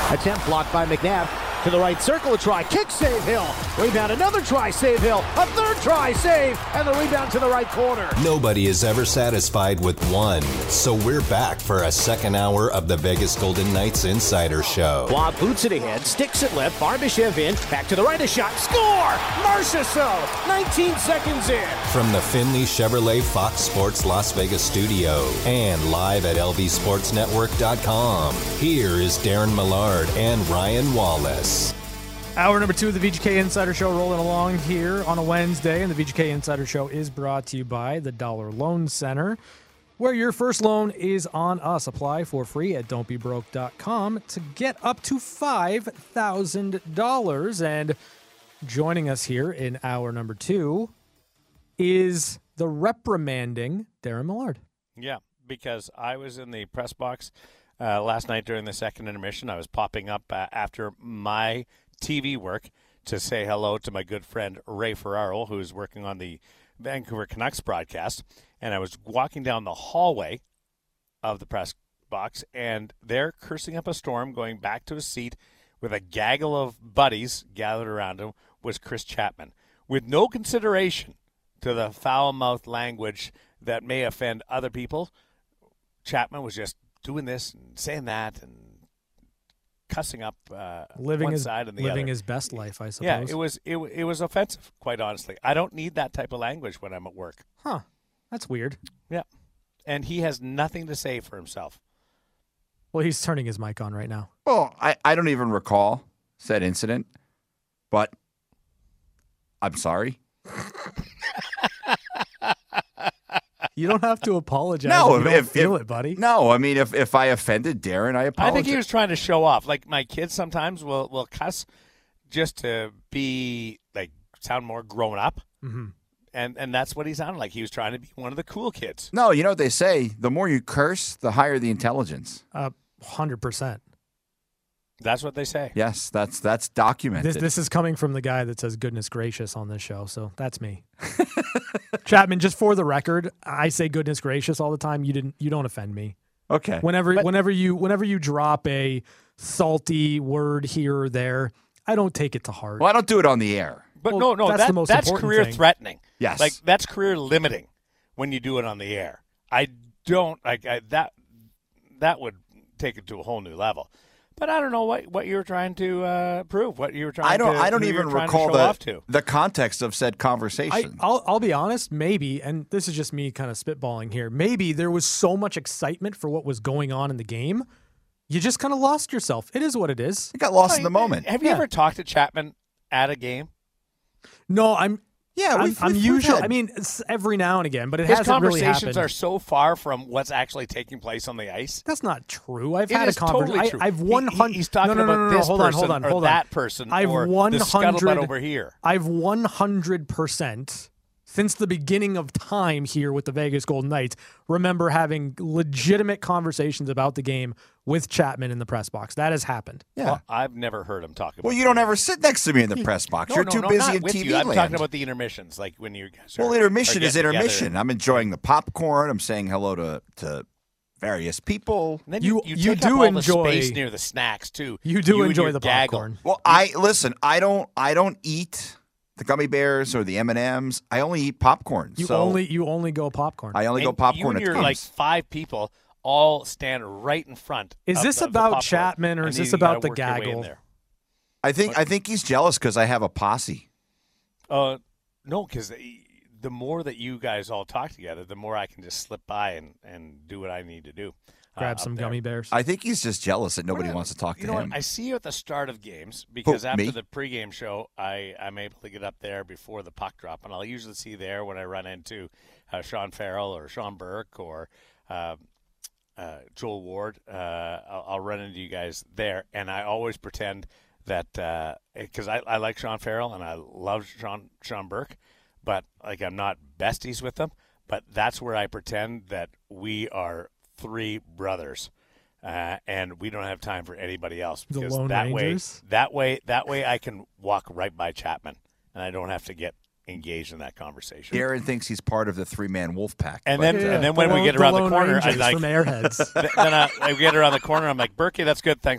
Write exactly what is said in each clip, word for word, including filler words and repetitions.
Attempt blocked by McNabb. To the right circle, a try, kick, save Hill. Rebound, another try, save Hill. A third try, save, and the rebound to the right corner. Nobody is ever satisfied with one, so we're back for a second hour of the Vegas Golden Knights Insider Show. Blob boots it ahead, sticks it left, Barbashev in, back to the right, a shot, score! Marchessault, nineteen seconds in. From the Finley Chevrolet Fox Sports Las Vegas studio and live at L V Sports Network dot com, here is Darren Millard and Ryan Wallace. Hour number two of the V G K Insider Show rolling along here on a Wednesday, and the V G K Insider Show is brought to you by the Dollar Loan Center, where your first loan is on us. Apply for free at don't be broke dot com to get up to five thousand dollars. And joining us here in hour number two is the reprimanding Darren Millard. Yeah, because I was in the press box uh, last night during the second intermission. I was popping up uh, after my T V work to say hello to my good friend Ray Ferraro, who's working on the Vancouver Canucks broadcast. And I was walking down the hallway of the press box, and they're cursing up a storm, going back to his seat with a gaggle of buddies gathered around him, was Chris Chapman. With no consideration to the foul-mouthed language that may offend other people, Chapman was just doing this and saying that and cussing up uh, living one his, side and the living other. his best life, I suppose. Yeah, it was it, it was offensive, quite honestly. I don't need that type of language when I'm at work. Huh. That's weird. Yeah. And he has nothing to say for himself. Well, he's turning his mic on right now. Well, I, I don't even recall said incident, but I'm sorry. You don't have to apologize No, if you if, don't if feel if- it, buddy. No, I mean, if, if I offended Darren, I apologize. I think he was trying to show off. Like my kids sometimes will, will cuss just to be, like, sound more grown up. Mm-hmm. And and that's what he sounded like. He was trying to be one of the cool kids. No, you know what they say? The more you curse, the higher the intelligence. Uh, one hundred percent. That's what they say. Yes, that's that's documented. This, this is coming from the guy that says goodness gracious on this show, so that's me. Chapman, just for the record, I say goodness gracious all the time. You didn't. You don't offend me. Okay. Whenever, But- whenever you, whenever you drop a salty word here or there, I don't take it to heart. Well, I don't do it on the air. But Well, no, no, that's that, the most that's important career thing. threatening. Yes. Like, that's career limiting when you do it on the air. I don't, like, I, that that would take it to a whole new level. But I don't know what, what you were trying to uh, prove, what you were trying I don't. to I don't who you were even trying to recall show the off to. the context of said I, conversation. I'll, I'll be honest, maybe, and this is just me kind of spitballing here, maybe there was so much excitement for what was going on in the game, you just kind of lost yourself. It is what it is. I got lost in the moment. Have you Yeah. ever talked to Chapman at a game? No, I'm. Yeah, I'm, we've- I'm we've usually. had- I mean, it's every now and again, but it His hasn't really conversations happened. are so far from what's actually taking place on the ice. That's not true. I've It had is a conversation. totally true. I've He- one he- hundred. He's talking no, no, no, about no, no, this hold on, person hold on, or hold on. that person I've or one the scuttlebutt hundred over here. I've one hundred percent since the beginning of time here with the Vegas Golden Knights remember having legitimate conversations about the game with Chapman in the press box. That has happened. Yeah. Well, I've never heard him talk about Well, you it. don't ever sit next to me in the press box. No, You're no, too no, busy not in with T V you. I'm land. talking about the intermissions, like when you guys are, Well, intermission are is getting intermission. together. I'm enjoying the popcorn. I'm saying hello to, to various people. And then You- you, you take do up all enjoy- the space near the snacks too. You do and enjoy your the gaggle. popcorn. Well, I listen. I don't. I don't eat the gummy bears or the M and M's. I only eat popcorn. You so only you only go popcorn. I only And go popcorn You and at your times. like five people all stand right in front. Is of this the, the about popcorn, Chapman or and is you this gotta about the work your way in gaggle? there. I think. I think he's jealous because I have a posse. Uh, no, because the more that you guys all talk together, the more I can just slip by and, and do what I need to do. uh, Grab up some there. gummy bears. I think he's just jealous that nobody Well, wants to talk you to know him. What? I see you at the start of games because Who, after me? the pregame show, I, I'm able to get up there before the puck drop, and I'll usually see there when I run into uh, Sean Farrell or Sean Burke or uh, uh, Joel Ward. Uh, I'll, I'll run into you guys there, and I always pretend that because I, I like Sean Farrell and I love Sean Sean Burke, but like I'm not besties with them. But that's where I pretend that we are three brothers. Uh, and we don't have time for anybody else The because Lone that Rangers? way, that way, that way, I can walk right by Chapman, and I don't have to get engaged in that conversation. Darren thinks he's part of the three-man wolf pack. And but- then, Yeah, and then the when we Lone- get around the, Lone corner, I Rangers like from Airheads. then I, I get around the corner. I'm like, Berkey, that's good, thanks, buddy.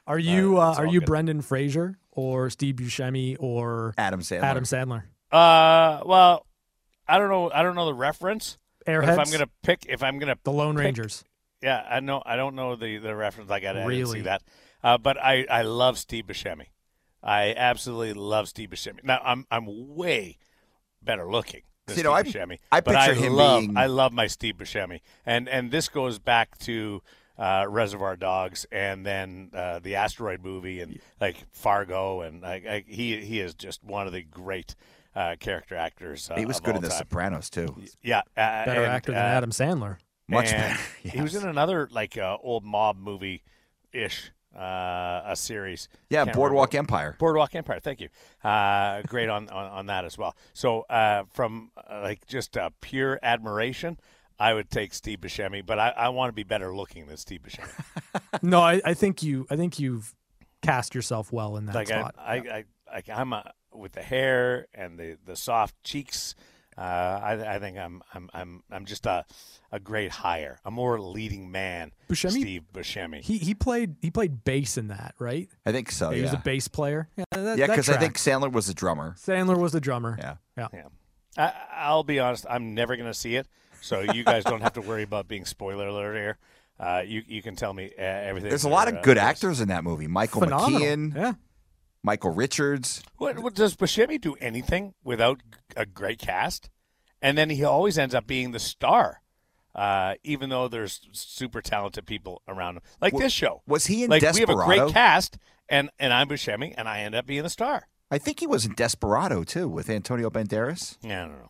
Are you uh, it's are all you good. Brendan Fraser or Steve Buscemi or Adam Sandler. Adam Sandler? Uh, well, I don't know. I don't know the reference. But if I'm Airheads? gonna pick, if I'm gonna The Lone pick- Rangers. Yeah, I know. I don't know the, the reference. Like I, I didn't Really? see that. Uh, but I, I love Steve Buscemi. I absolutely love Steve Buscemi. Now I'm I'm way better looking than See, Steve no, I- Buscemi. I but I picture him love being- I love my Steve Buscemi, and and this goes back to uh, Reservoir Dogs, and then uh, the Asteroid movie, and like Fargo, and like I, he he is just one of the great uh, character actors. Uh, He was of good all in The time. Sopranos too. Yeah, uh, Better and, actor than uh, Adam Sandler. Much and better. He was Yes. in another like uh, old mob movie ish uh, a series. Yeah, Can't Boardwalk remember. Empire. Boardwalk Empire. Thank you. Uh, great on, on on that as well. So uh, from uh, like just uh, pure admiration, I would take Steve Buscemi, but I, I want to be better looking than Steve Buscemi. No, I, I think you I think you've cast yourself well in that like I, spot. I, I, I, I'm a, with the hair and the, the soft cheeks. Uh, I, I think I'm I'm I'm I'm just a a great hire, a more leading man. Buscemi? Steve Buscemi. He he played he played bass in that, right? I think so. he yeah, was a bass player. Yeah, that, yeah, that because I think tracks. Sandler was a drummer. Sandler was the drummer. Yeah. Yeah. Yeah. I, I'll be honest. I'm never going to see it, so you guys don't have to worry about being spoiler alert here. Uh, you you can tell me uh, everything. There's a that, lot of uh, good is- actors in that movie. Michael Phenomenal. McKean, Yeah. Michael Richards. What, what does Buscemi do anything without a great cast? And then he always ends up being the star, uh, even though there's super talented people around him, like Wa- this show. Was he in Like Desperado? we have a great cast, and and I'm Buscemi, and I end up being the star. I think he was in Desperado too with Antonio Banderas. Yeah, I don't know.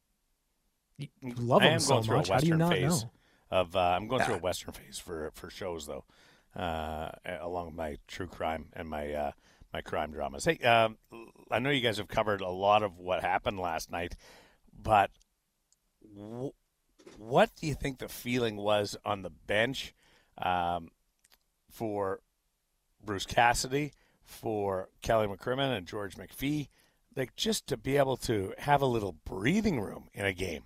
You love I him am so going through much. a How do you Western not phase know? of uh, I'm going through a Western phase for for shows though, uh, along with my true crime and my uh, my crime dramas. Hey, um, I know you guys have covered a lot of what happened last night, but w- what do you think the feeling was on the bench um, for Bruce Cassidy, for Kelly McCrimmon and George McPhee? Like, just to be able to have a little breathing room in a game.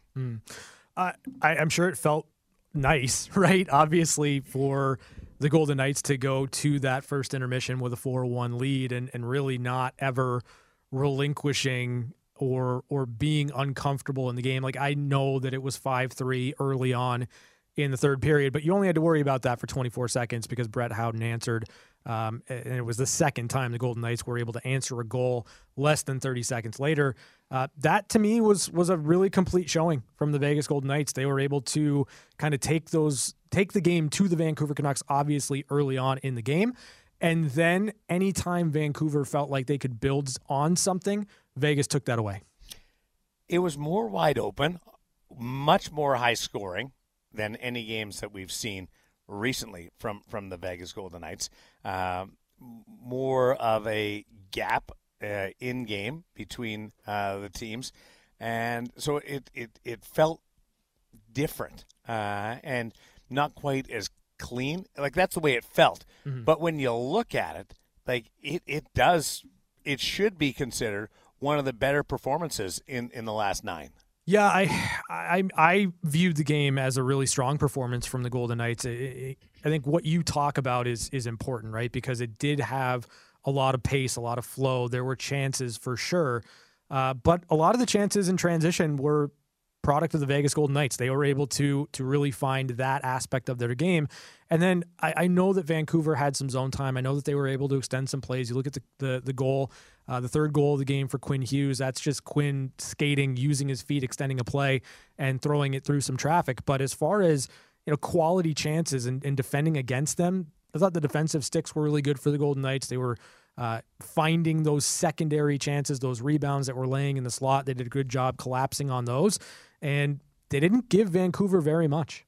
I, I, I'm sure it felt nice, right? Obviously, for the Golden Knights to go to that first intermission with a four one lead and, and really not ever relinquishing or or being uncomfortable in the game. Like, I know that it was five three early on in the third period, but you only had to worry about that for twenty-four seconds because Brett Howden answered. Um, and it was the second time the Golden Knights were able to answer a goal less than thirty seconds later. Uh, that to me was was a really complete showing from the Vegas Golden Knights. They were able to kind of take those take the game to the Vancouver Canucks, obviously early on in the game, and then anytime Vancouver felt like they could build on something, Vegas took that away. It was more wide open, much more high scoring than any games that we've seen recently from, from the Vegas Golden Knights. Um, more of a gap uh, in game between uh, the teams, and so it it, it felt different uh, and not quite as clean. Like that's the way it felt. Mm-hmm. But when you look at it, like it, it does, it should be considered one of the better performances in, in the last nine. Yeah, I, I I viewed the game as a really strong performance from the Golden Knights. It, it, I think what you talk about is is important, right? Because it did have a lot of pace, a lot of flow. There were chances for sure, uh, but a lot of the chances in transition were product of the Vegas Golden Knights. They were able to to really find that aspect of their game. And then I, I know that Vancouver had some zone time. I know that they were able to extend some plays. You look at the the, the goal, uh, the third goal of the game for Quinn Hughes. That's just Quinn skating, using his feet, extending a play, and throwing it through some traffic. But as far as you know, quality chances and, and defending against them, I thought the defensive sticks were really good for the Golden Knights. They were uh, finding those secondary chances, those rebounds that were laying in the slot. They did a good job collapsing on those, and they didn't give Vancouver very much.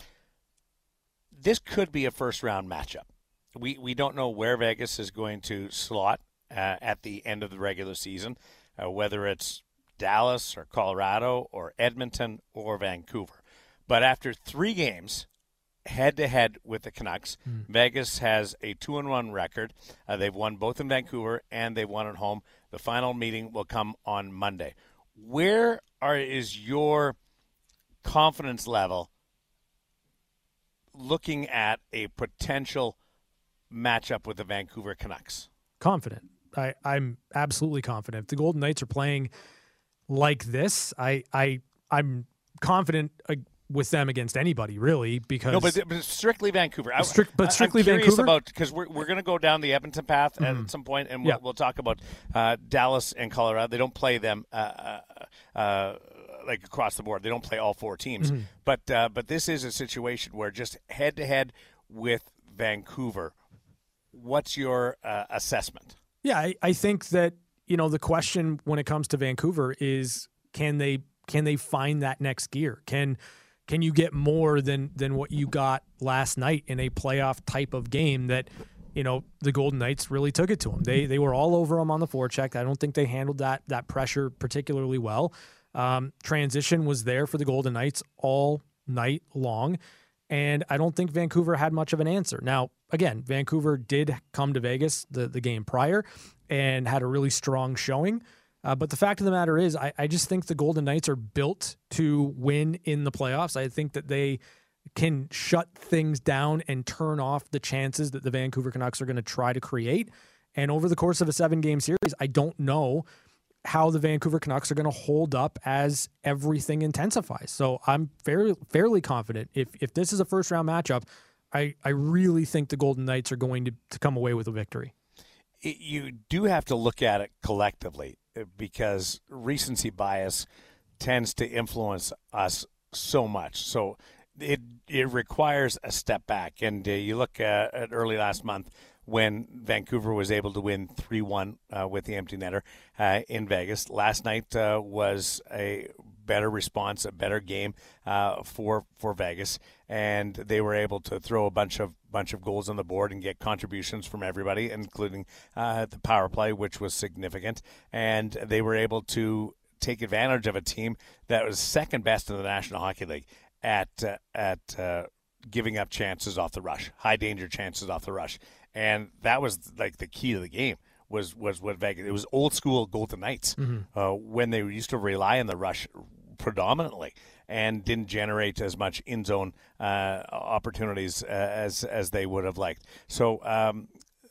This could be a first round matchup. We we don't know where Vegas is going to slot uh, at the end of the regular season, uh, whether it's Dallas or Colorado or Edmonton or Vancouver. But after three games, head to head with the Canucks, mm. Vegas has a two and one record. Uh, they've won both in Vancouver and they've won at home. The final meeting will come on Monday. Where are is your confidence level looking at a potential match up with the Vancouver Canucks? Confident. I, I'm absolutely confident. If the Golden Knights are playing like this, I, I, I'm confident uh, with them against anybody, really, because no, but, but strictly Vancouver. I, strict, but strictly I'm curious Vancouver. About because we're we're going to go down the Edmonton path mm-hmm. at some point, and we'll, yeah. we'll talk about uh, Dallas and Colorado. They don't play them uh, uh, uh, like across the board. They don't play all four teams. Mm-hmm. But uh, but this is a situation where just head to head with Vancouver. What's your uh, assessment? Yeah, I, I think that, you know, the question when it comes to Vancouver is can they can they find that next gear? Can can you get more than than what you got last night in a playoff type of game that, you know, the Golden Knights really took it to them. They they were all over them on the forecheck. I don't think they handled that that pressure particularly well. Um, transition was there for the Golden Knights all night long. And I don't think Vancouver had much of an answer. Now, again, Vancouver did come to Vegas the, the game prior and had a really strong showing. Uh, but the fact of the matter is, I, I just think the Golden Knights are built to win in the playoffs. I think that they can shut things down and turn off the chances that the Vancouver Canucks are going to try to create. And over the course of a seven-game series, I don't know how the Vancouver Canucks are going to hold up as everything intensifies. So I'm fairly fairly confident if if this is a first round matchup, I, I really think the Golden Knights are going to, to come away with a victory. It, you do have to look at it collectively because recency bias tends to influence us so much. So it it requires a step back. And uh, you look at, at early last month, when Vancouver was able to win three one uh, with the empty netter uh, in Vegas. Last night uh, was a better response, a better game uh, for for Vegas, and they were able to throw a bunch of bunch of goals on the board and get contributions from everybody, including uh, the power play, which was significant, and they were able to take advantage of a team that was second best in the National Hockey League at uh, at uh, giving up chances off the rush, high danger chances off the rush. And that was like the key to the game was was what Vegas. It was old school Golden Knights mm-hmm. uh, when they used to rely on the rush predominantly and didn't generate as much in zone uh, opportunities uh, as as they would have liked. So um,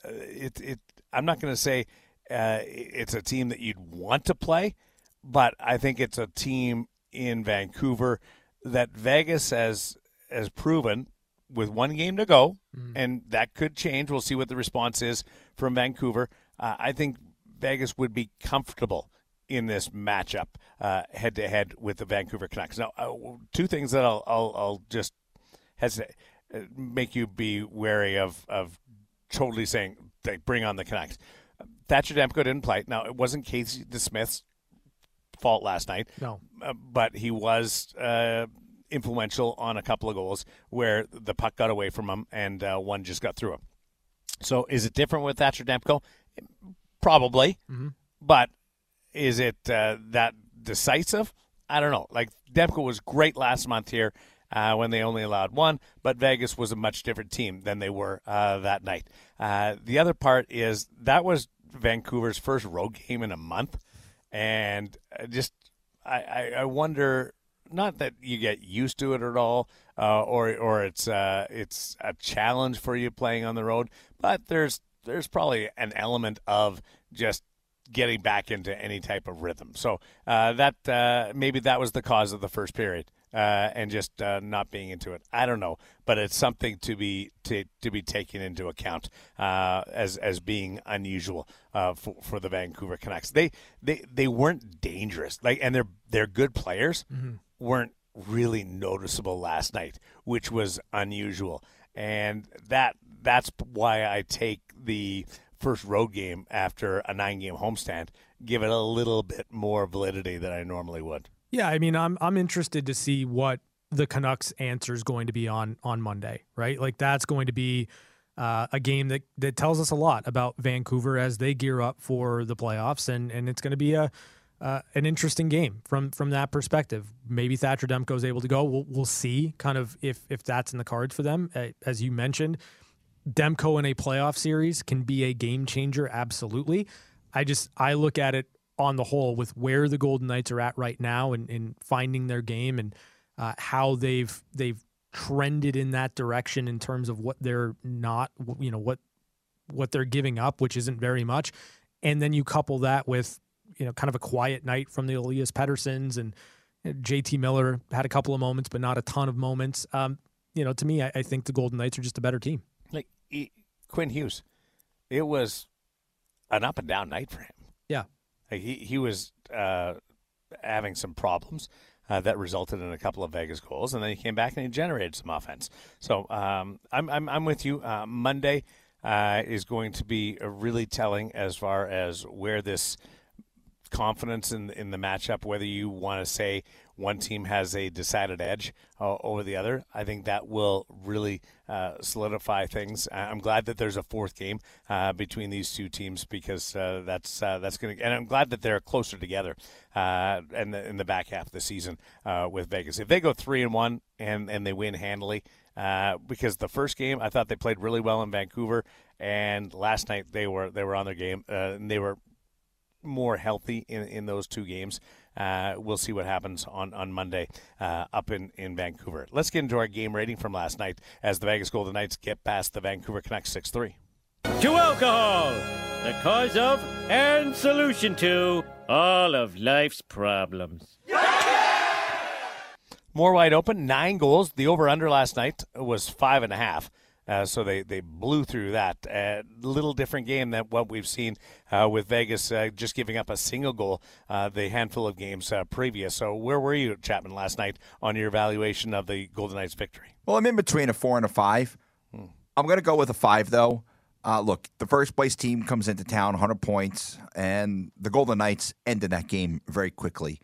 it it I'm not going to say uh, it's a team that you'd want to play, but I think it's a team in Vancouver that Vegas has has proven. With one game to go, mm. and that could change. We'll see what the response is from Vancouver. Uh, I think Vegas would be comfortable in this matchup uh, head-to-head with the Vancouver Canucks. Now, uh, two things that I'll, I'll, I'll just hesitate, uh, make you be wary of, of totally saying, like, bring on the Canucks. Thatcher Demko didn't play. Now, it wasn't Casey DeSmith's fault last night. No. Uh, but he was uh, – influential on a couple of goals where the puck got away from him and uh, one just got through him. So is it different with Thatcher Demko? Probably. Mm-hmm. But is it uh, that decisive? I don't know. Like Demko was great last month here uh, when they only allowed one, but Vegas was a much different team than they were uh, that night. Uh, the other part is that was Vancouver's first road game in a month. And just I, I, I wonder – not that you get used to it at all, uh, or or it's uh, it's a challenge for you playing on the road. But there's there's probably an element of just getting back into any type of rhythm. So uh, that uh, maybe that was the cause of the first period uh, and just uh, not being into it. I don't know, but it's something to be to, to be taken into account uh, as as being unusual uh, for for the Vancouver Canucks. They they they weren't dangerous, like, and they're they're good players. Mm-hmm. Weren't really noticeable last night, which was unusual. And that that's why I take the first road game after a nine-game homestand, give it a little bit more validity than I normally would. Yeah, I mean, I'm I'm interested to see what the Canucks' answer is going to be on on Monday, right? Like that's going to be uh, a game that, that tells us a lot about Vancouver as they gear up for the playoffs, and, and it's going to be a Uh, an interesting game from from that perspective. Maybe Thatcher Demko is able to go. We'll we'll see kind of if if that's in the cards for them. Uh, as you mentioned, Demko in a playoff series can be a game changer. Absolutely. I just I look at it on the whole with where the Golden Knights are at right now and, and finding their game and uh, how they've they've trended in that direction in terms of what they're not, you know, what what they're giving up, which isn't very much. And then you couple that with, you know, kind of a quiet night from the Elias Petterssons, and J T Miller had a couple of moments, but not a ton of moments. Um, you know, to me, I, I think the Golden Knights are just a better team. Like he, Quinn Hughes, it was an up and down night for him. Yeah. Like he, he was uh, having some problems uh, that resulted in a couple of Vegas goals, and then he came back and he generated some offense. So um, I'm, I'm I'm with you. Uh, Monday uh, is going to be really telling as far as where this confidence in in the matchup, whether you want to say one team has a decided edge uh, over the other. I think that will really uh, solidify things. I'm glad that there's a fourth game uh, between these two teams, because uh, that's uh, that's going to, and I'm glad that they're closer together uh, in the in the back half of the season uh, with Vegas. If they go three and one and and they win handily, uh, because the first game I thought they played really well in Vancouver, and last night they were they were on their game uh, and they were more healthy in, in those two games. Uh, we'll see what happens on, on Monday uh, up in, in Vancouver. Let's get into our game rating from last night as the Vegas Golden Knights get past the Vancouver Canucks six three. To alcohol, the cause of and solution to all of life's problems. More wide open, nine goals. The over-under last night was five and a half. Uh, so they, they blew through that. A uh, little different game than what we've seen uh, with Vegas uh, just giving up a single goal uh, the handful of games uh, previous. So where were you, Chapman, last night on your evaluation of the Golden Knights' victory? Well, I'm in between a four and a five. Hmm. I'm going to go with a five, though. Uh, look, the first-place team comes into town, one hundred points, and the Golden Knights ended that game very quickly.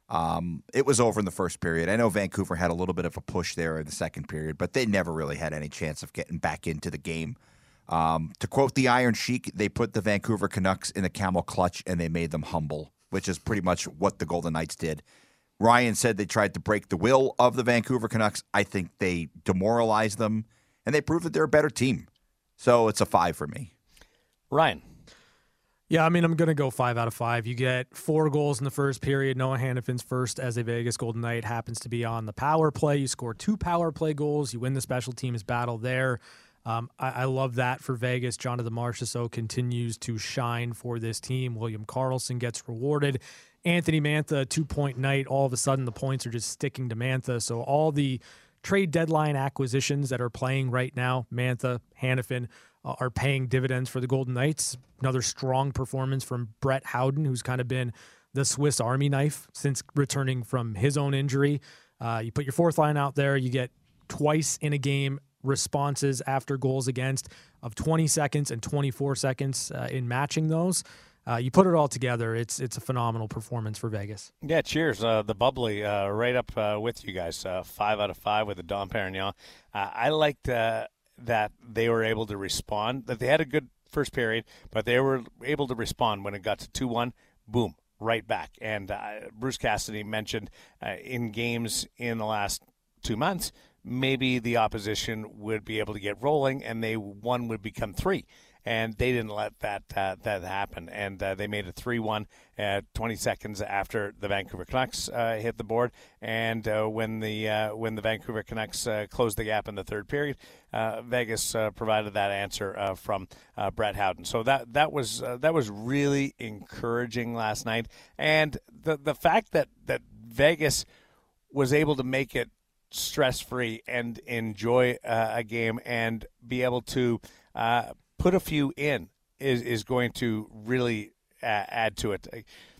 Um, it was over in the first period. I know Vancouver had a little bit of a push there in the second period, but they never really had any chance of getting back into the game. Um, to quote the Iron Sheik, they put the Vancouver Canucks in a camel clutch and they made them humble, which is pretty much what the Golden Knights did. Ryan said they tried to break the will of the Vancouver Canucks. I think they demoralized them, and they proved that they're a better team. So it's a five for me. Ryan. Yeah, I mean, I'm going to go five out of five. You get four goals in the first period. Noah Hannafin's first as a Vegas Golden Knight happens to be on the power play. You score two power play goals. You win the special teams battle there. Um, I, I love that for Vegas. Jonathan Marchessault continues to shine for this team. William Karlsson gets rewarded. Anthony Mantha, two-point night. All of a sudden, the points are just sticking to Mantha. So all the trade deadline acquisitions that are playing right now, Mantha, Hannafin, uh, are paying dividends for the Golden Knights. Another strong performance from Brett Howden, who's kind of been the Swiss Army knife since returning from his own injury. Uh, you put your fourth line out there, you get twice in a game responses after goals against of twenty seconds and twenty-four seconds uh, in matching those. Uh, you put it all together, it's it's a phenomenal performance for Vegas. Yeah, cheers. Uh, the bubbly uh, right up uh, with you guys. Uh, five out of five with the Dom Perignon. Uh, I liked uh, that they were able to respond, that they had a good first period, but they were able to respond when it got to two one, boom, right back. And uh, Bruce Cassidy mentioned uh, in games in the last two months, maybe the opposition would be able to get rolling and they one would become three. And they didn't let that uh, that happen, and uh, they made it three one uh, twenty seconds after the Vancouver Canucks uh, hit the board. And uh, when the uh, when the Vancouver Canucks uh, closed the gap in the third period, uh, Vegas uh, provided that answer uh, from uh, Brett Howden. So that that was uh, that was really encouraging last night, and the the fact that that Vegas was able to make it stress-free and enjoy uh, a game and be able to Uh, put a few in is, is going to really uh, add to it.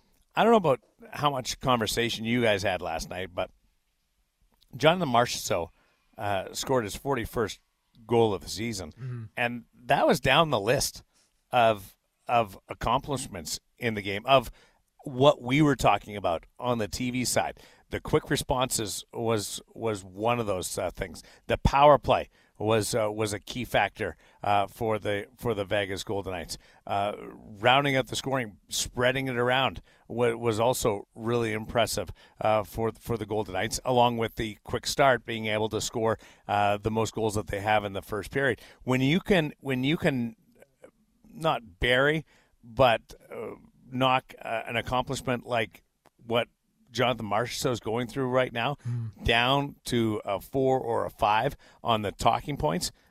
I don't know about how much conversation you guys had last night, but Jonathan Marchessault uh, scored his forty-first goal of the season, mm-hmm. and that was down the list of of accomplishments in the game, of what we were talking about on the T V side. The quick responses was was one of those uh, things. The power play was uh, was a key factor uh, for the for the Vegas Golden Knights. Uh, rounding out the scoring, spreading it around was also really impressive uh, for for the Golden Knights, along with the quick start, being able to score uh, the most goals that they have in the first period. When you can when you can not bury, but uh, knock uh, an accomplishment like what Jonathan Marchessault is going through right now, mm. down to a four or a five on the talking points,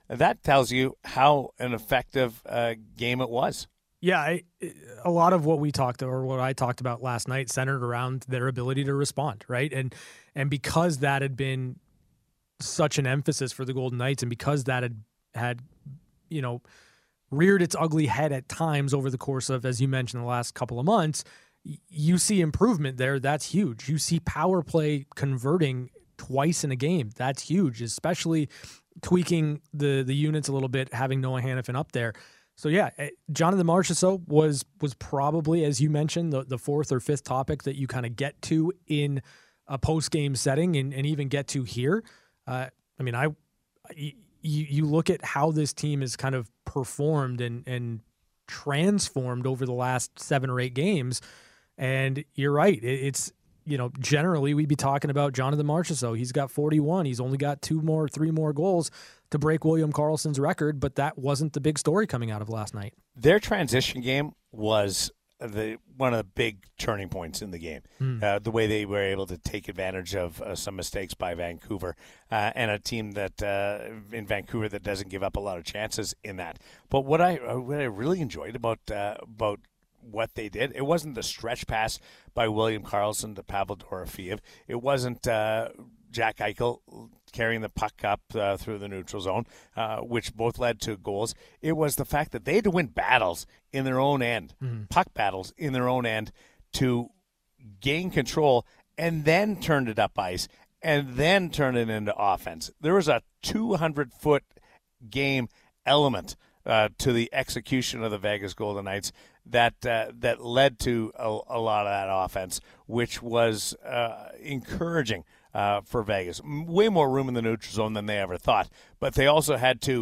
that tells you how an effective uh, game it was. Yeah, I, a lot of what we talked or what I talked about last night centered around their ability to respond, right? And and because that had been such an emphasis for the Golden Knights, and because that had had you know reared its ugly head at times over the course of, as you mentioned, the last couple of months, you see improvement there. That's huge. You see power play converting twice in a game. That's huge, especially tweaking the the units a little bit, having Noah Hanifin up there. So, yeah, Jonathan Marchessault was was probably, as you mentioned, the, the fourth or fifth topic that you kind of get to in a post-game setting and, and even get to here. Uh, I mean, I you, you look at how this team has kind of performed and, and transformed over the last seven or eight games, and you're right. It, it's, you know, generally we'd be talking about Jonathan Marchessault. He's got forty-one. He's only got two more, three more goals to break William Karlsson's record, but that wasn't the big story coming out of last night. Their transition game was the one of the big turning points in the game. Mm. Uh, the way they were able to take advantage of uh, some mistakes by Vancouver uh, and a team that uh, in Vancouver that doesn't give up a lot of chances in that. But what I what I really enjoyed about uh, about what they did, it wasn't the stretch pass by William Karlsson to Pavel Dorofeev. It wasn't uh, Jack Eichel carrying the puck up uh, through the neutral zone, uh, which both led to goals. It was the fact that they had to win battles in their own end, mm-hmm. puck battles in their own end, to gain control and then turn it up ice and then turn it into offense. There was a two hundred foot game element uh, to the execution of the Vegas Golden Knights that uh, that led to a, a lot of that offense, which was uh, encouraging uh, for Vegas. Way more room in the neutral zone than they ever thought, but they also had to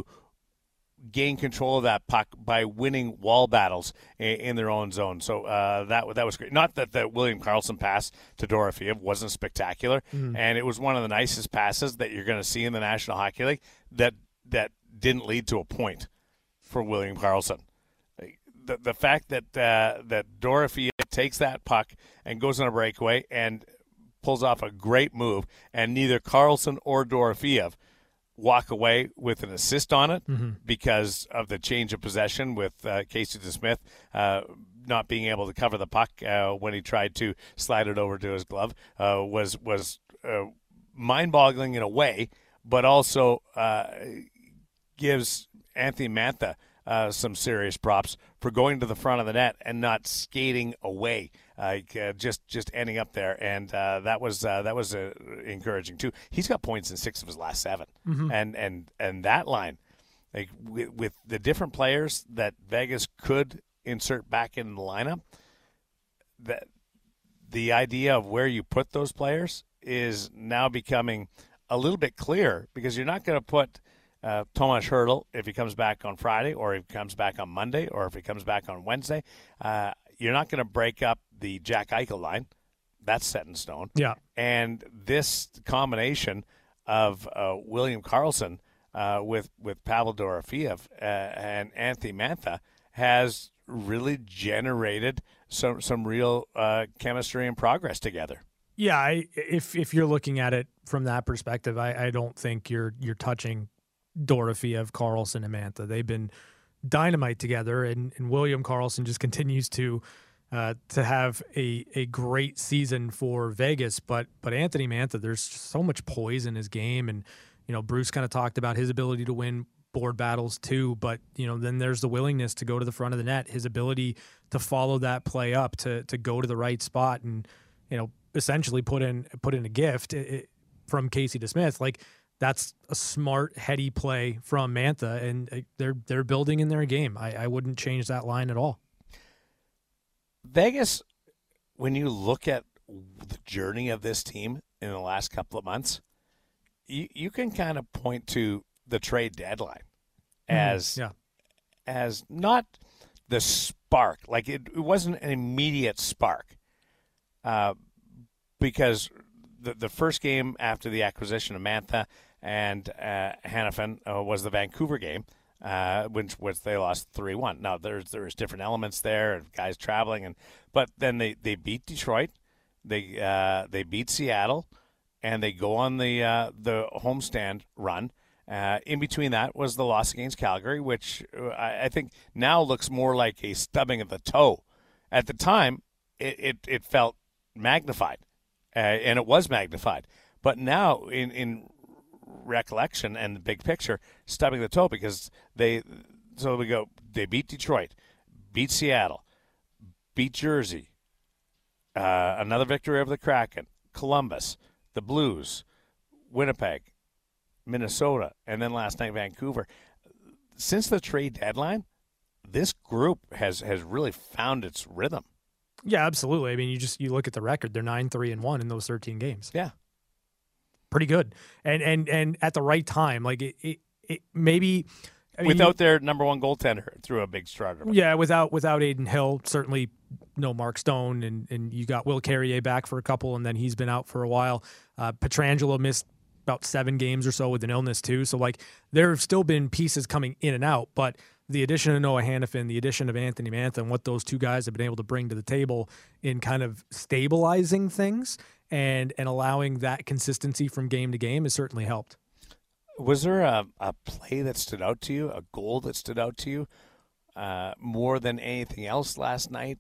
gain control of that puck by winning wall battles in, in their own zone. So uh, that that was great. Not that the William Karlsson pass to Dorofeev wasn't spectacular, mm. and it was one of the nicest passes that you're going to see in the National Hockey League that that didn't lead to a point for William Karlsson. The the fact that uh, that Dorofeev takes that puck and goes on a breakaway and pulls off a great move, and neither Karlsson or Dorofeev walk away with an assist on it mm-hmm. because of the change of possession with uh, Casey DeSmith uh, not being able to cover the puck uh, when he tried to slide it over to his glove uh, was was uh, mind-boggling in a way, but also uh, gives Anthony Mantha Uh, some serious props for going to the front of the net and not skating away, like uh, just just ending up there, and uh, that was uh, that was uh, encouraging too. He's got points in six of his last seven, mm-hmm. and and and that line, like with, with the different players that Vegas could insert back in the lineup, that the idea of where you put those players is now becoming a little bit clearer, because you're not going to put Uh, Tomas Hertl, if he comes back on Friday, or if he comes back on Monday, or if he comes back on Wednesday, uh, you're not going to break up the Jack Eichel line. That's set in stone. Yeah. And this combination of uh, William Karlsson uh, with, with Pavel Dorofeev uh, and Anthony Mantha has really generated some some real uh, chemistry and progress together. Yeah, I, if if you're looking at it from that perspective, I, I don't think you're you're touching Dorofeev, Karlsson, and Mantha. They've been dynamite together, and, and William Karlsson just continues to uh, to have a a great season for Vegas. But but Anthony Mantha, there's so much poise in his game, and you know Bruce kind of talked about his ability to win board battles too. But you know then there's the willingness to go to the front of the net, his ability to follow that play up, to to go to the right spot, and you know essentially put in put in a gift it, from Casey DeSmith. Like, that's a smart, heady play from Mantha, and they're they're building in their game. I, I wouldn't change that line at all. Vegas, when you look at the journey of this team in the last couple of months, you, you can kind of point to the trade deadline as mm, yeah. as not the spark. Like, it, it wasn't an immediate spark, uh, because the the first game after the acquisition of Mantha and uh, Hanifin uh, was the Vancouver game, uh, which, which they lost three one. Now, there's there's different elements there, guys traveling, and but then they, they beat Detroit, they uh, they beat Seattle, and they go on the uh, the homestand run, Uh, in between that was the loss against Calgary, which I, I think now looks more like a stubbing of the toe. At the time, it, it, it felt magnified, uh, and it was magnified. But now, in, in recollection and the big picture, stubbing the toe because they – so we go – they beat Detroit, beat Seattle, beat Jersey, uh, another victory over the Kraken, Columbus, the Blues, Winnipeg, Minnesota, and then last night Vancouver. Since the trade deadline, this group has, has really found its rhythm. Yeah, absolutely. I mean, you just you look at the record; they're nine three and one in those thirteen games. Yeah, pretty good, and and and at the right time, like it, it, it maybe. I mean, without you, their number one goaltender through a big struggle. Yeah, without without Aiden Hill, certainly no Mark Stone, and, and you got Will Carrier back for a couple, and then he's been out for a while. Uh, Pietrangelo missed about seven games or so with an illness too. So like there have still been pieces coming in and out, but the addition of Noah Hanifin, the addition of Anthony Mantha, and what those two guys have been able to bring to the table in kind of stabilizing things and and allowing that consistency from game to game has certainly helped. Was there a, a play that stood out to you, a goal that stood out to you uh, more than anything else last night,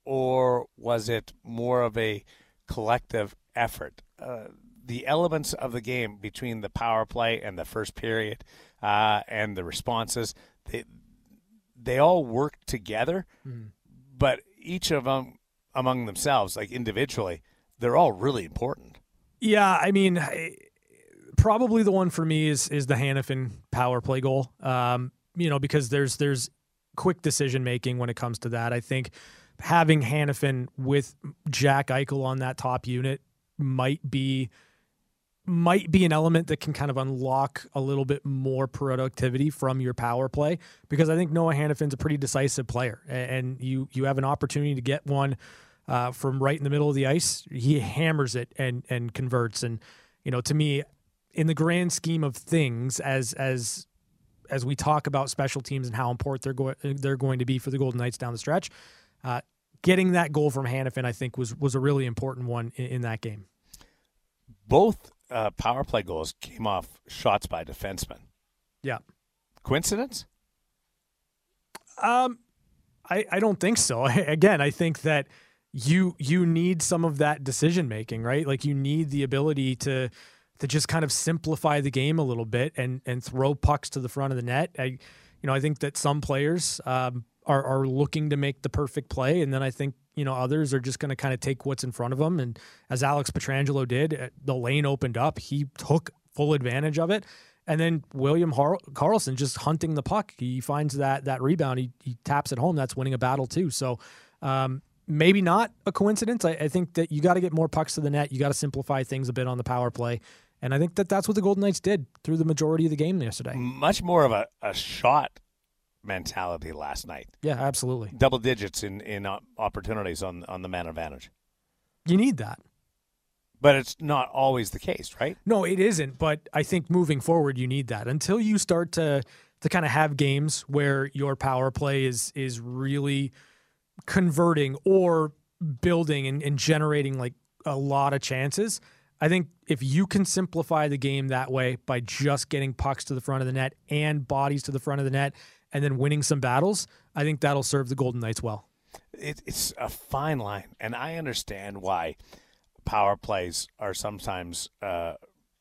or was it more of a collective effort? Uh, the elements of the game between the power play and the first period uh, and the responses, they, they all worked together, mm. but each of them among themselves, like individually, they're all really important. Yeah, I mean... I, Probably the one for me is is the Hanifin power play goal. Um, you know, because there's there's quick decision making when it comes to that. I think having Hanifin with Jack Eichel on that top unit might be might be an element that can kind of unlock a little bit more productivity from your power play. Because I think Noah Hanifin's a pretty decisive player, and you you have an opportunity to get one uh, from right in the middle of the ice. He hammers it and and converts. And you know, to me, in the grand scheme of things, as as as we talk about special teams and how important they're going they're going to be for the Golden Knights down the stretch, uh, getting that goal from Hanifin, I think, was was a really important one in, in that game. Both uh, power play goals came off shots by defensemen. Yeah, coincidence? Um, I I don't think so. Again, I think that you you need some of that decision making, right? Like you need the ability to. to just kind of simplify the game a little bit and and throw pucks to the front of the net. I, you know, I think that some players um, are are looking to make the perfect play, and then I think you know others are just going to kind of take what's in front of them. And as Alex Pietrangelo did, the lane opened up. He took full advantage of it, and then William Har- Karlsson just hunting the puck. He finds that that rebound. He he taps it home. That's winning a battle too. So. Um, Maybe not a coincidence. I, I think that you got to get more pucks to the net. You got to simplify things a bit on the power play. And I think that that's what the Golden Knights did through the majority of the game yesterday. Much more of a, a shot mentality last night. Yeah, absolutely. Double digits in, in opportunities on, on the man advantage. You need that. But it's not always the case, right? No, it isn't. But I think moving forward, you need that. Until you start to to kind of have games where your power play is is really – converting or building and, and generating like a lot of chances. I think if you can simplify the game that way by just getting pucks to the front of the net and bodies to the front of the net and then winning some battles, I think that'll serve the Golden Knights well. It, it's a fine line, and I understand why power plays are sometimes uh,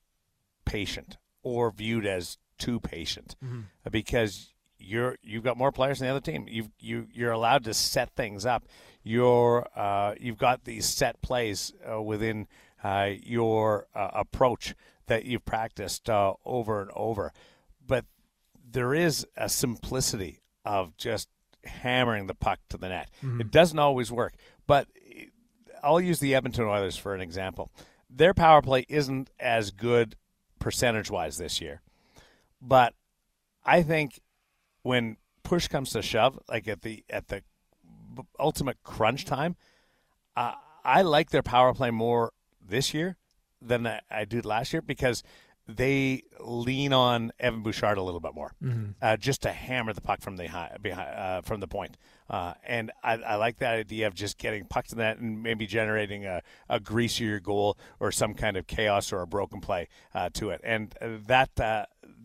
patient or viewed as too patient mm-hmm. because You're you've got more players than the other team. You you you're allowed to set things up. You're uh, you've got these set plays uh, within uh, your uh, approach that you've practiced uh, over and over. But there is a simplicity of just hammering the puck to the net. Mm-hmm. It doesn't always work. But I'll use the Edmonton Oilers for an example. Their power play isn't as good percentage-wise this year, but I think. When push comes to shove, like at the at the ultimate crunch time, uh, I like their power play more this year than I, I did last year because they lean on Evan Bouchard a little bit more, mm-hmm. uh, just to hammer the puck from the high, behind, uh, from the point. Uh, and I, I like that idea of just getting pucks in that and maybe generating a, a greasier goal or some kind of chaos or a broken play uh, to it. And that uh,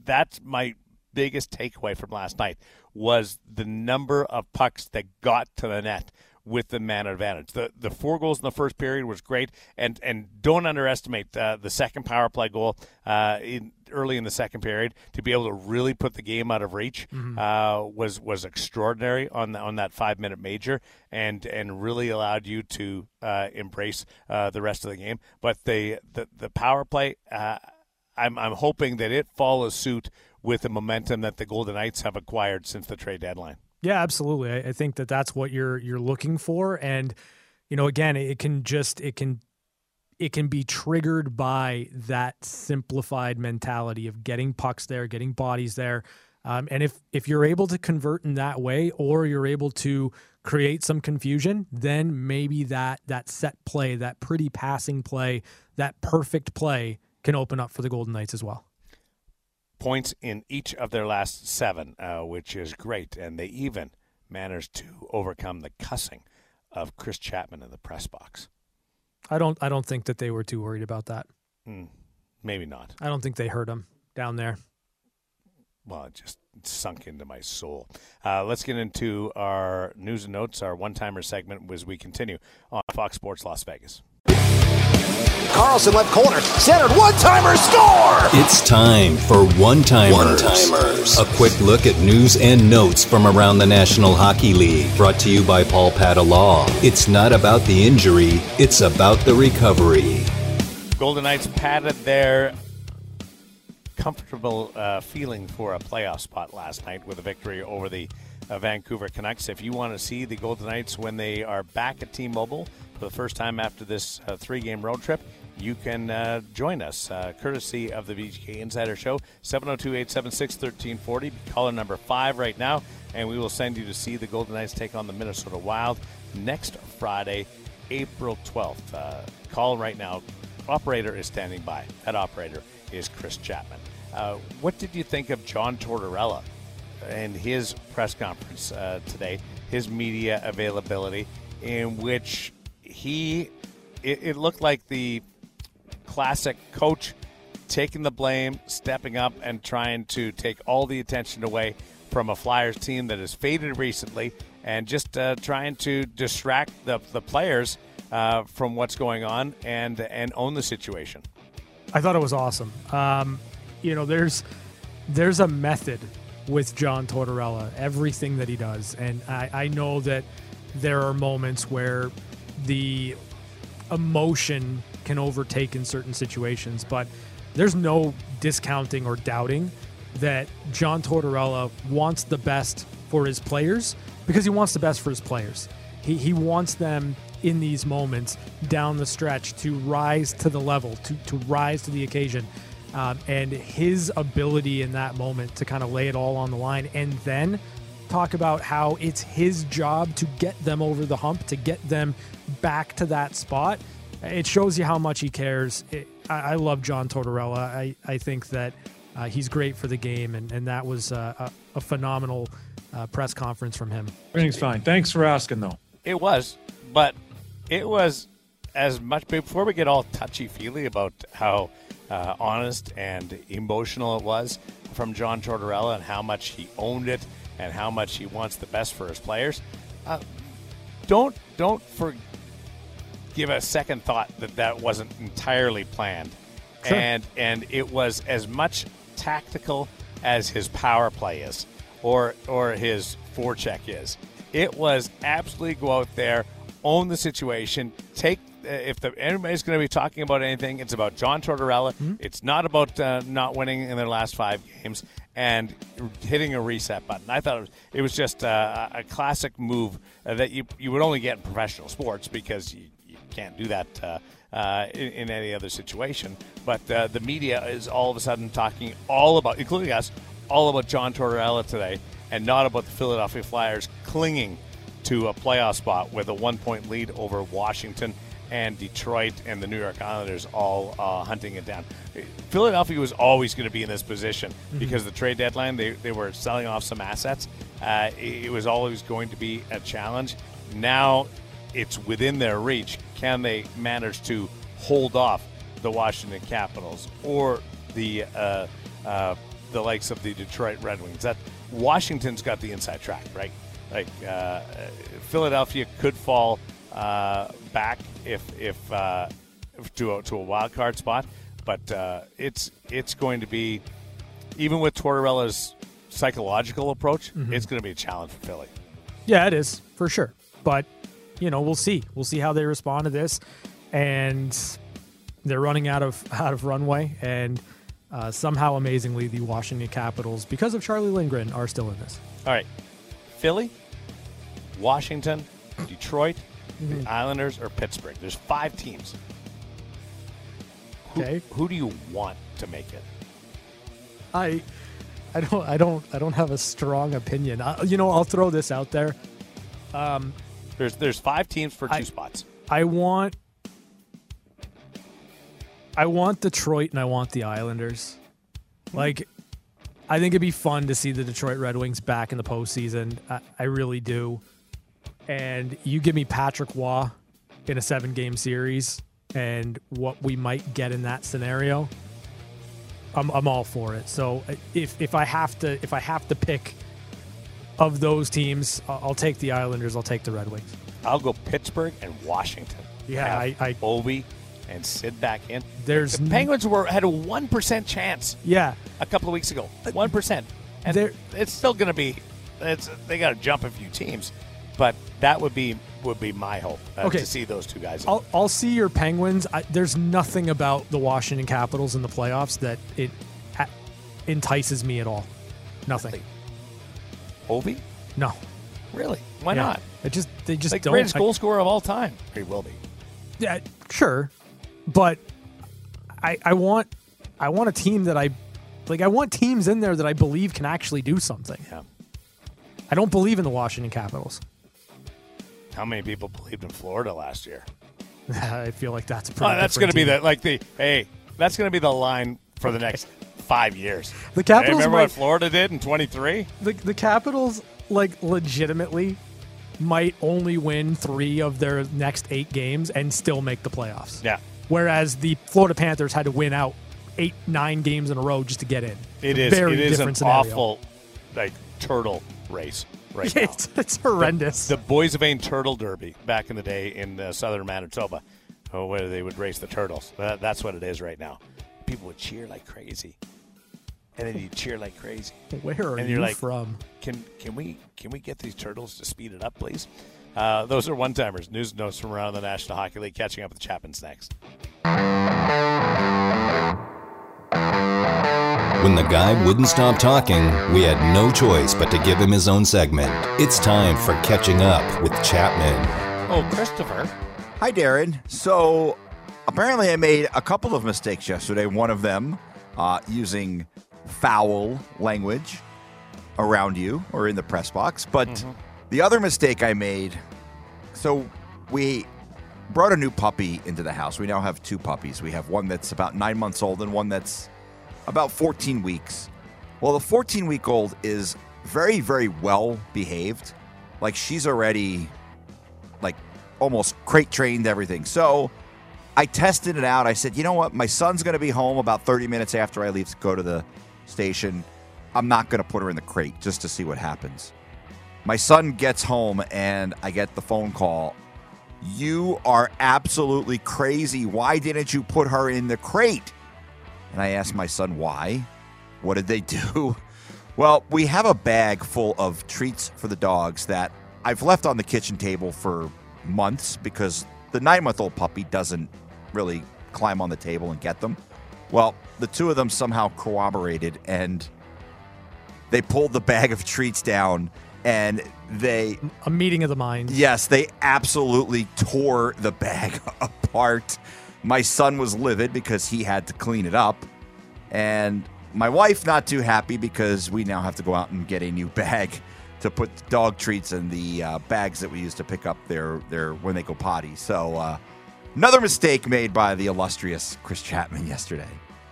that's my biggest takeaway from last night was the number of pucks that got to the net with the man advantage. The the four goals in the first period was great, and and don't underestimate uh, the second power play goal uh, in early in the second period to be able to really put the game out of reach mm-hmm. uh, was was extraordinary on the, on that five minute major, and and really allowed you to uh, embrace uh, the rest of the game. But the the, the power play, uh, I'm I'm hoping that it follows suit with the momentum that the Golden Knights have acquired since the trade deadline. Yeah, absolutely. I, I think that that's what you're you're looking for, and you know, again, it can just it can it can be triggered by that simplified mentality of getting pucks there, getting bodies there, um, and if if you're able to convert in that way, or you're able to create some confusion, then maybe that that set play, that pretty passing play, that perfect play can open up for the Golden Knights as well. Points in each of their last seven, uh, which is great. And they even managed to overcome the cussing of Chris Chapman in the press box. I don't I don't think that they were too worried about that. Mm, maybe not. I don't think they heard him down there. Well, it just sunk into my soul. Uh, let's get into our news and notes, our one-timer segment as we continue on Fox Sports Las Vegas. Carlson left corner, centered, one-timer, score! It's time for One-Timers. One-Timers. A quick look at news and notes from around the National Hockey League, brought to you by Paul Padalaw. It's not about the injury, it's about the recovery. Golden Knights padded their comfortable uh, feeling for a playoff spot last night with a victory over the uh, Vancouver Canucks. If you want to see the Golden Knights when they are back at T-Mobile for the first time after this uh, three-game road trip, you can uh, join us, uh, courtesy of the V G K Insider Show, seven oh two, eight seven six, one three four oh, caller number five right now, and we will send you to see the Golden Knights take on the Minnesota Wild next Friday, April twelfth. Uh, call right now. Operator is standing by. That operator is Chris Chapman. Uh, what did you think of John Tortorella and his press conference uh, today, his media availability, in which he, it, it looked like the classic coach taking the blame, stepping up, and trying to take all the attention away from a Flyers team that has faded recently, and just uh, trying to distract the, the players uh, from what's going on and and own the situation. I thought it was awesome. Um, you know, there's there's a method with John Tortorella, everything that he does, and I, I know that there are moments where the emotion can overtake in certain situations, but there's no discounting or doubting that John Tortorella wants the best for his players, because he wants the best for his players. He he wants them in these moments down the stretch to rise to the level, to, to rise to the occasion. Um, and his ability in that moment to kind of lay it all on the line and then talk about how it's his job to get them over the hump, to get them back to that spot. It shows you how much he cares. It, I, I love John Tortorella. I, I think that uh, he's great for the game, and, and that was uh, a, a phenomenal uh, press conference from him. Everything's fine. Thanks for asking, though. It was, but it was as much, before we get all touchy-feely about how uh, honest and emotional it was from John Tortorella and how much he owned it and how much he wants the best for his players, uh, don't don't for, give a second thought that that wasn't entirely planned. Sure. And and it was as much tactical as his power play is or or his forecheck is. It was absolutely go out there, own the situation, take uh, if the anybody's going to be talking about anything, it's about John Tortorella. Mm-hmm. It's not about uh, not winning in their last five games and hitting a reset button. I thought it was, it was just uh, a classic move uh, that you you would only get in professional sports, because you, you can't do that uh, uh, in, in any other situation. But uh, the media is all of a sudden talking all about, including us, all about John Tortorella today, and not about the Philadelphia Flyers clinging to a playoff spot with a one-point lead over Washington and Detroit and the New York Islanders all uh, hunting it down. Philadelphia was always going to be in this position mm-hmm. because the trade deadline, they, they were selling off some assets. Uh, it, it was always going to be a challenge. Now it's within their reach. Can they manage to hold off the Washington Capitals or the uh, uh, the likes of the Detroit Red Wings. That Washington's got the inside track, right? Like uh, Philadelphia could fall uh, back if if, uh, if to a, to a wild card spot, but uh, it's it's going to be, even with Tortorella's psychological approach, mm-hmm. it's going to be a challenge for Philly. Yeah, it is for sure. But you know, we'll see. We'll see how they respond to this, and they're running out of out of runway, and uh, somehow, amazingly, the Washington Capitals, because of Charlie Lindgren, are still in this. All right, Philly, Washington, Detroit, mm-hmm. the Islanders, or Pittsburgh. There's five teams. Who, Okay. Who do you want to make it? I, I don't, I don't, I don't have a strong opinion. I, you know, I'll throw this out there. Um, there's there's five teams for two I, spots. I want, I want Detroit and I want the Islanders. Like, I think it'd be fun to see the Detroit Red Wings back in the postseason. I, I really do. And you give me Patrick Waugh in a seven-game series and what we might get in that scenario, I'm I'm all for it. So if if I have to if I have to pick of those teams, I'll take the Islanders. I'll take the Red Wings. I'll go Pittsburgh and Washington. Yeah, I, I Ovi and Sid back in. There's the Penguins were had a one percent chance. Yeah, a couple of weeks ago, one percent, and They're, it's still going to be. It's they got to jump a few teams, but that would be would be my hope uh, okay. to see those two guys. I'll, I'll see your Penguins. I, there's nothing about the Washington Capitals in the playoffs that it ha- entices me at all. Nothing. Ovi? No. Really? Why yeah. not? It just they just like don't. Greatest I, goal scorer of all time. He will be. Yeah, sure, but I I want I want a team that I like. I want teams in there that I believe can actually do something. Yeah. I don't believe in the Washington Capitals. How many people believed in Florida last year? I feel like that's a pretty. Oh, that's going to be the like the hey. That's going to be the line for the next five years. The Capitals. Hey, remember might, what Florida did in twenty-three? The the Capitals like legitimately might only win three of their next eight games and still make the playoffs. Yeah. Whereas the Florida Panthers had to win out eight, nine games in a row just to get in. It is. Very it is different an scenario. awful, like turtle race right now. It's, it's horrendous. The, the Boissevain Turtle Derby back in the day in uh, southern Manitoba, oh, where they would race the turtles. That, that's what it is right now. People would cheer like crazy, and then you cheer like crazy. Where are and you you're like, from? Can can we can we get these turtles to speed it up, please? Uh, those are one-timers. News and notes from around the National Hockey League. Catching up with Chapman's next. When the guy wouldn't stop talking, we had no choice but to give him his own segment. It's time for Catching Up with Chapman. Oh, Christopher. Hi, Darren. So apparently I made a couple of mistakes yesterday. One of them uh, using foul language around you or in the press box. But mm-hmm. the other mistake I made, so we brought a new puppy into the house. We now have two puppies. We have one that's about nine months old and one that's about fourteen weeks. Well, the fourteen-week-old is very, very well behaved. Like, she's already, like, almost crate-trained everything. So I tested it out. I said, you know what? My son's going to be home about thirty minutes after I leave to go to the station. I'm not going to put her in the crate just to see what happens. My son gets home, and I get the phone call. You are absolutely crazy. Why didn't you put her in the crate? And I asked my son why. What did they do? Well, we have a bag full of treats for the dogs that I've left on the kitchen table for months because the nine-month-old puppy doesn't really climb on the table and get them. Well, the two of them somehow cooperated, and they pulled the bag of treats down, and they... A meeting of the minds. Yes, they absolutely tore the bag apart. My son was livid because he had to clean it up. And my wife not too happy because we now have to go out and get a new bag to put dog treats in the uh, bags that we use to pick up their, their when they go potty. So uh, another mistake made by the illustrious Chris Chapman yesterday.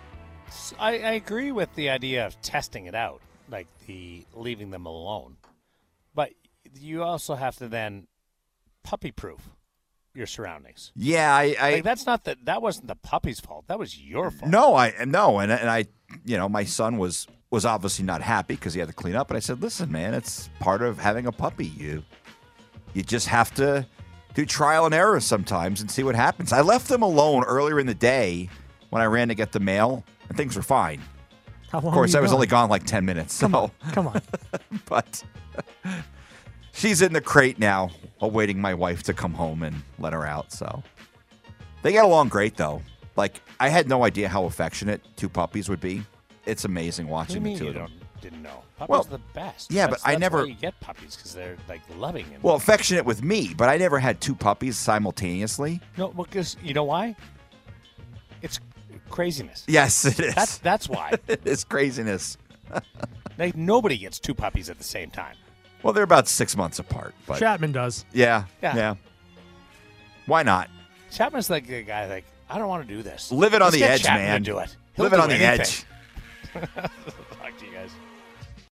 I, I agree with the idea of testing it out, like the leaving them alone. But you also have to then puppy-proof your surroundings. Yeah, I, I like that's not that that wasn't the puppy's fault. That was your fault. No, I no, and and I, you know, my son was was obviously not happy because he had to clean up. But I said, listen, man, it's part of having a puppy. You you just have to do trial and error sometimes and see what happens. I left them alone earlier in the day when I ran to get the mail, and things were fine. How long Of course, were I you was gone? only gone like ten minutes. So. Come on, come on. But she's in the crate now, awaiting my wife to come home and let her out. So they get along great, though. Like, I had no idea how affectionate two puppies would be. It's amazing What do you watching the mean two you of them. don't, didn't know? Puppies Well, are the best. yeah, but That's- I that's never- why you get puppies because they're like loving. And Well, affectionate with me, but I never had two puppies simultaneously. no, because you know why? It's craziness. Yes, it is. That's that's why. it is craziness. Like nobody gets two puppies at the same time. Well, they're about six months apart. But Chapman does. yeah, Yeah. yeah. Why not? Chapman's like the guy like I don't want to do this. Live it on Let's the get edge, Chapman man. To do it. He'll Live it do on the anything. edge.